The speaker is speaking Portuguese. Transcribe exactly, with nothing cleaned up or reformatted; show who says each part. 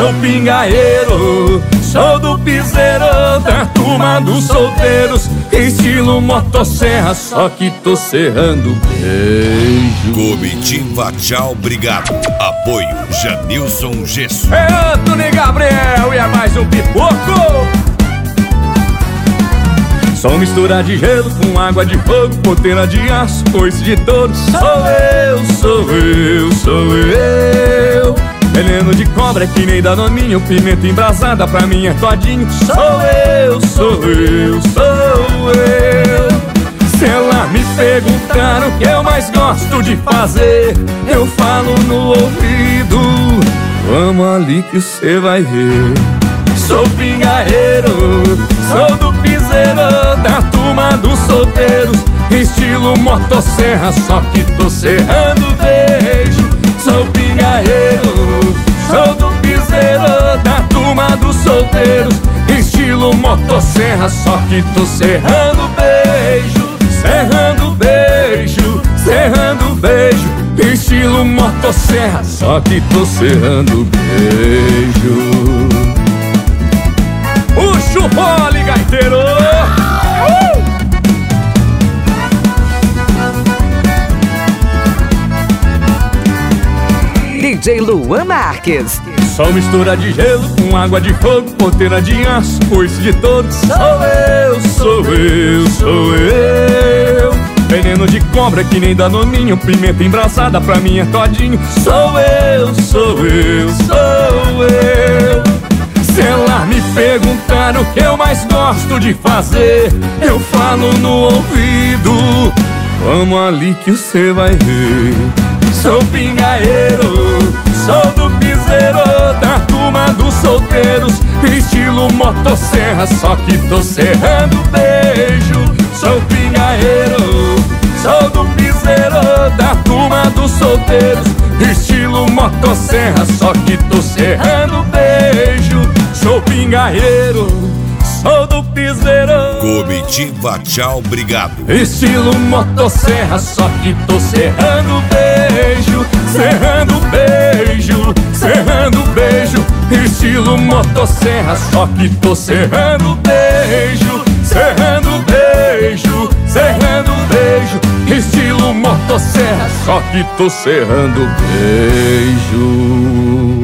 Speaker 1: Sou pingaeiro, sou do piseiro, da turma dos solteiros, estilo motosserra, só que tô serrando beijo.
Speaker 2: Comitiva Tchau Obrigado. Apoio Janilson Gesso.
Speaker 1: É Antônio Gabriel e é mais um pipoco. Sou mistura de gelo com água de fogo, ponteira de aço, coice de touro. Sou eu, sou eu, sou eu. Veneno de cobra é que nem danoninho, pimenta embrasada pra mim é todinho. Sou eu, sou eu, sou eu. Se ela me perguntar o que eu mais gosto de fazer, eu falo no ouvido: vamos ali que cê vai ver. Sou pingaeiro, sou do piseiro, da turma dos solteiros, estilo motosserra, só que tô serrando beijo. Sou pingaeiro, sou do piseiro, da turma dos solteiros, estilo motosserra, só que tô serrando beijo. Serrando beijo, serrando beijo, estilo motosserra, só que tô serrando beijo. Puxa o fole, gaiteiro! Uh!
Speaker 3: D J Luan Marques.
Speaker 1: Sou mistura de gelo com água de fogo, ponteira de aço, coice de touro. Sou eu, sou eu, sou eu. Veneno de cobra que nem danoninho, pimenta embrasada pra mim é todinho. Sou eu, sou eu, sou eu. Se ela me perguntar o que eu mais gosto de fazer, eu falo no ouvido: vamos ali que cê vai ver. Sou pingaeiro, sou do piseiro, da turma dos solteiros, estilo motosserra, só que tô serrando beijo. Sou pingaeiro, sou do piseiro, da turma dos solteiros, estilo motosserra, só que tô serrando beijo. Sou pingaeiro, sou do piseiro.
Speaker 2: Comitiva Tchau Obrigado.
Speaker 1: Estilo motosserra, só que tô serrando beijo. Serrando beijo, serrando beijo, estilo motosserra, só que tô serrando beijo. Serrando beijo, serrando beijo, estilo motosserra, só que tô serrando beijo.